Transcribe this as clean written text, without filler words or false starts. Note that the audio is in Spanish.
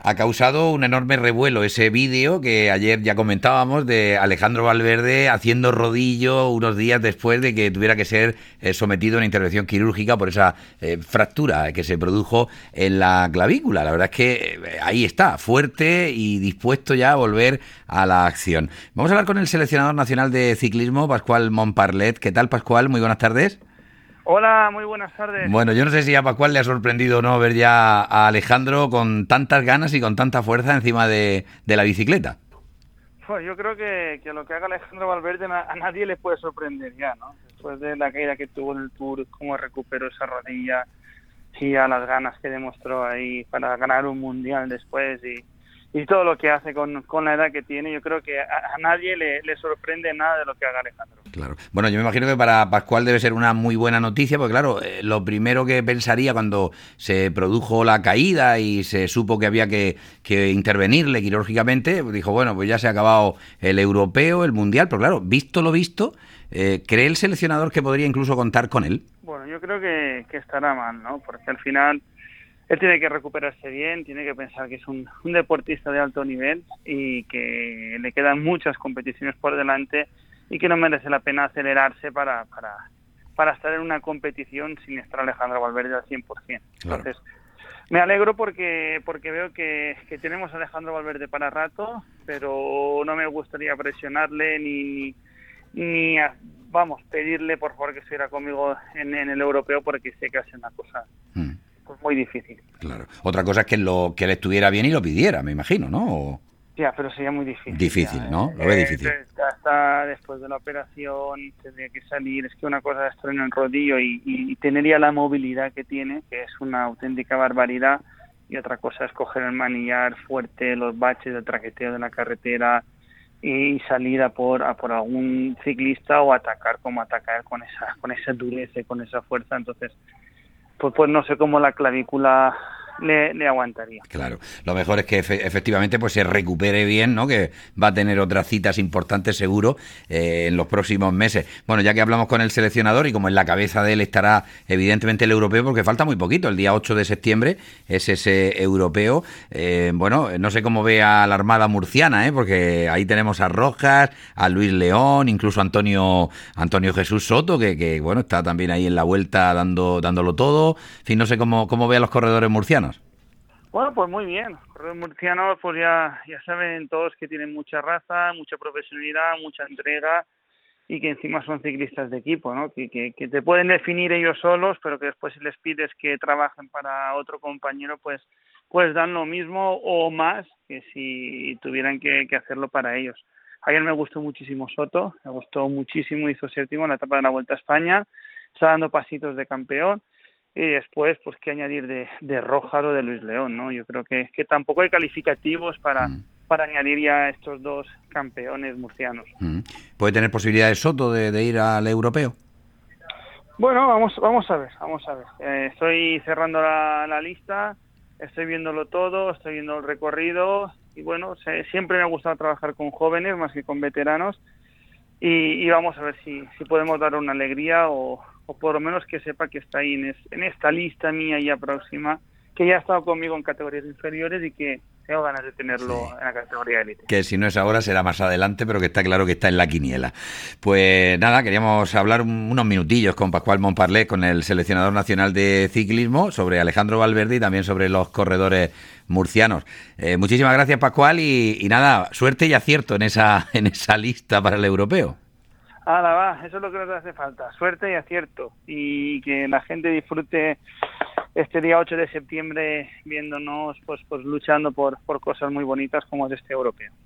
ha causado un enorme revuelo ese vídeo que ayer ya comentábamos de Alejandro Valverde haciendo rodillo unos días después de que tuviera que ser sometido a una intervención quirúrgica por esa fractura que se produjo en la clavícula. La verdad es que ahí está, fuerte y dispuesto ya a volver a la acción. Vamos a hablar con el seleccionador nacional de ciclismo, Pascual Montparlet. ¿Qué tal, Pascual? Muy buenas tardes. Hola, muy buenas tardes. Bueno, yo no sé si a Pascual le ha sorprendido o no ver ya a Alejandro con tantas ganas y con tanta fuerza encima de la bicicleta. Pues yo creo que lo que haga Alejandro Valverde a nadie le puede sorprender ya, ¿no? Después de la caída que tuvo en el Tour, cómo recuperó esa rodilla y a las ganas que demostró ahí para ganar un mundial después y todo lo que hace con la edad que tiene, yo creo que a nadie le sorprende nada de lo que haga Alejandro. Claro. Bueno, yo me imagino que para Pascual debe ser una muy buena noticia, porque claro, lo primero que pensaría cuando se produjo la caída y se supo que había que intervenirle quirúrgicamente, pues dijo, bueno, pues ya se ha acabado el europeo, el mundial, pero claro, visto lo visto, ¿cree el seleccionador que podría incluso contar con él? Bueno, yo creo que estará mal, ¿no? Porque al final él tiene que recuperarse bien, tiene que pensar que es un deportista de alto nivel y que le quedan muchas competiciones por delante y que no merece la pena acelerarse para estar en una competición sin estar Alejandro Valverde al 100%. Claro. Entonces, me alegro porque veo que tenemos a Alejandro Valverde para rato, pero no me gustaría presionarle ni pedirle por favor que estuviera conmigo en el europeo, porque sé que hace una cosa pues muy difícil. Claro. Otra cosa es que que él estuviera bien y lo pidiera, me imagino, ¿no? Ya, pero sería muy difícil. Difícil, ya, ¿no? Lo ve difícil. Hasta después de la operación tendría que salir. Es que una cosa es estar en el rodillo y tener ya la movilidad que tiene, que es una auténtica barbaridad, y otra cosa es coger el manillar fuerte, los baches del traqueteo de la carretera y salir a por algún ciclista o atacar como ataca él con esa dureza y con esa fuerza. Entonces, pues no sé cómo la clavícula le aguantaría. Claro, lo mejor es que efectivamente pues se recupere bien, ¿no? Que va a tener otras citas importantes seguro en los próximos meses. Bueno, ya que hablamos con el seleccionador y como en la cabeza de él estará evidentemente el europeo, porque falta muy poquito, el día 8 de septiembre es ese europeo. Bueno, no sé cómo ve a la Armada murciana, porque ahí tenemos a Rojas, a Luis León, incluso a Antonio Jesús Soto, que bueno, está también ahí en la vuelta dándolo todo. En fin, no sé cómo ve a los corredores murcianos. Bueno, pues muy bien. Los corredores murcianos pues ya saben todos que tienen mucha raza, mucha profesionalidad, mucha entrega y que encima son ciclistas de equipo, ¿no? Que te pueden definir ellos solos, pero que después si les pides que trabajen para otro compañero, pues dan lo mismo o más que si tuvieran que hacerlo para ellos. Ayer me gustó muchísimo Soto, me gustó muchísimo, hizo séptimo en la etapa de la Vuelta a España, está dando pasitos de campeón. Y después, pues, qué añadir de Rojas o de Luis León, ¿no? Yo creo que tampoco hay calificativos para añadir ya estos dos campeones murcianos. ¿Puede tener posibilidades Soto de ir al europeo? Bueno, vamos a ver. Estoy cerrando la lista, estoy viéndolo todo, estoy viendo el recorrido y bueno, siempre me ha gustado trabajar con jóvenes más que con veteranos y vamos a ver si podemos dar una alegría o por lo menos que sepa que está ahí en esta lista mía ya próxima, que ya ha estado conmigo en categorías inferiores y que tengo ganas de tenerlo en la categoría élite. Que si no es ahora será más adelante, pero que está claro que está en la quiniela. Pues nada, queríamos hablar unos minutillos con Pascual Montparlet, con el seleccionador nacional de ciclismo, sobre Alejandro Valverde y también sobre los corredores murcianos. Muchísimas gracias, Pascual, y nada, suerte y acierto en esa lista para el europeo. Va, eso es lo que nos hace falta, suerte y acierto, y que la gente disfrute este día 8 de septiembre viéndonos pues luchando por cosas muy bonitas como es este europeo.